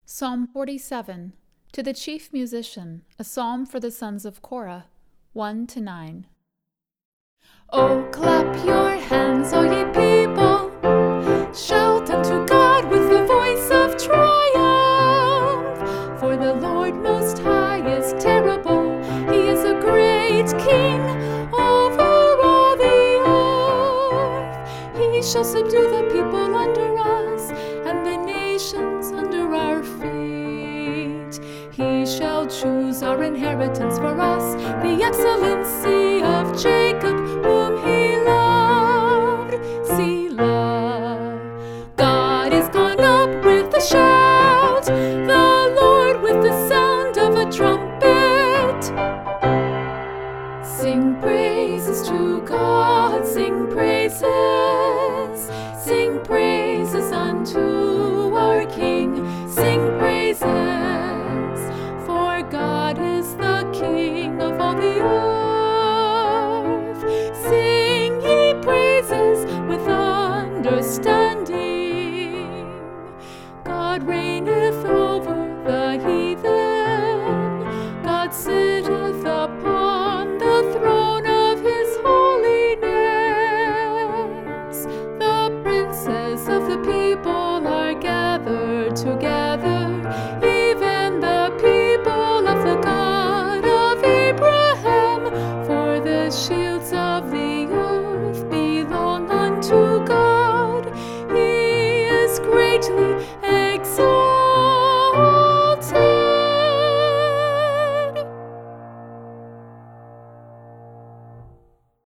Psalm 47. To the chief musician, a psalm for the sons of Korah, 1-9. Oh, clap your hands, all ye people! Shout unto God with the voice of triumph! For the Lord Most High is terrible, He is a great King over all the earth. He shall subdue the people under us, and the nations under our feet. He shall choose our inheritance for us, the excellency of Jacob, whom He loved. Selah. God is gone up with a shout, the Lord with the sound of a trumpet. Sing praises to God, sing praises unto our King, sing praises, for God is the King of all the earth. Sing ye praises with understanding. God reigneth over the heathen, God sitteth upon the throne of His holiness. The princes of